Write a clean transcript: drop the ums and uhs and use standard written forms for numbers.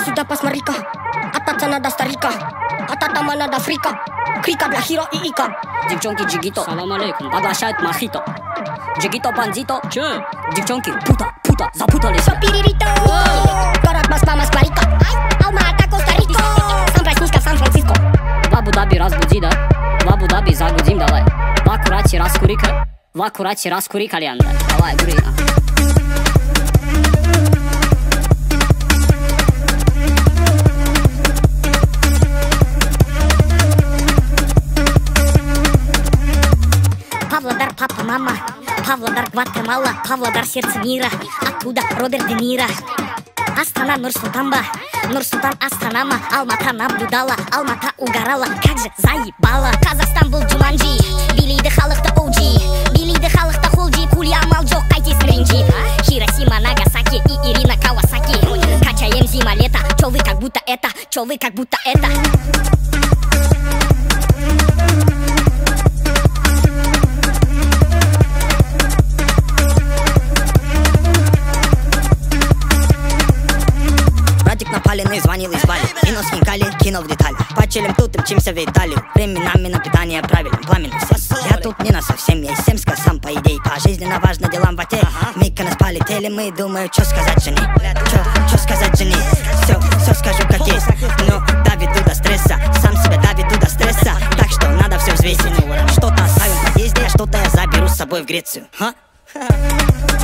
сюда, посмотри-ка. Отаться надо старика, а татама надо фрика. Крика для Хиро и Ика. Девчонки Джигито, салам алейкум, оглашают мохито. Джигито бандито, че? Девчонки пута, запутались. Все перерито. Город Москва, Москва-Рика. Алма-Ата, Коста-Рико. Сан-Франциско, Сан-Франциско. В Абу-Даби разбуди, да? В Абу-Даби загудим, давай. В аккурате раскури-ка. В аккурате раскури кальян. Давай, кури. Павлодар, папа, мама. Павлодар, Гватемала. Павлодар, сердце мира. Оттуда Роберт Де Ниро. Астана, Нур-Султанба. Нур-Султан, Астанама. Алмата наблюдала, Алмата угорала. Как же заебала. Казахстан был Джуманджи. Билейді халықты OG. Билейді халықты холджи. Кули амал жоқ, қайтесің ренжи. Хиросима, Нагасаки и Ирина Кавасаки. Качаем зима-лето. Чё вы как будто это? Чё вы как будто это? Напаленный звонил из Бали. Вино схинкали, кинул в детали. Почилим тут и мчимся в Италию. Временами на питание правильно, пламенный все. Я тут не на совсем, я из Семска сам по идее. По жизненно важным делам в оте. Миконос полетели мы, думаю, что сказать жене. Что сказать жене? Все скажу как есть. Но давит до стресса, сам себя давит до стресса. Так что надо все взвесить. Что-то оставим в подъезде, а что-то я заберу с собой в Грецию.